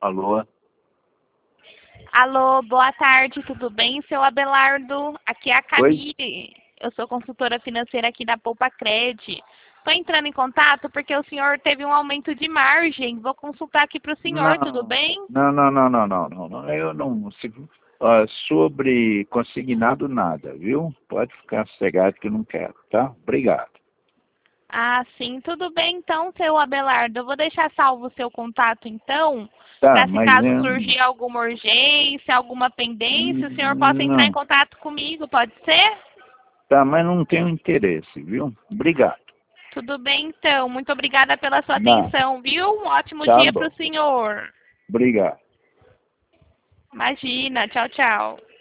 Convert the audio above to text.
Alô? Alô, boa tarde, tudo bem, seu Abelardo? Aqui é a Oi? Camille, eu sou consultora financeira aqui da Poupa Cred. Estou entrando em contato porque o senhor teve um aumento de margem. Vou consultar aqui para o senhor, tudo Não, bem? não. Eu não. Sobre consignado, nada, viu? Pode ficar sossegado que eu não quero, tá? Obrigado. Ah, sim, tudo bem então, seu Abelardo. Eu vou deixar salvo o seu contato então, Tá, para se mas caso surgir alguma urgência, alguma pendência, o senhor possa entrar em não. contato comigo, pode ser? Tá, mas não tenho interesse, viu? Obrigado. Tudo bem então, muito obrigada pela sua Não, atenção, viu? Um ótimo tá dia para o bom. senhor. Obrigado. Imagina, tchau, tchau.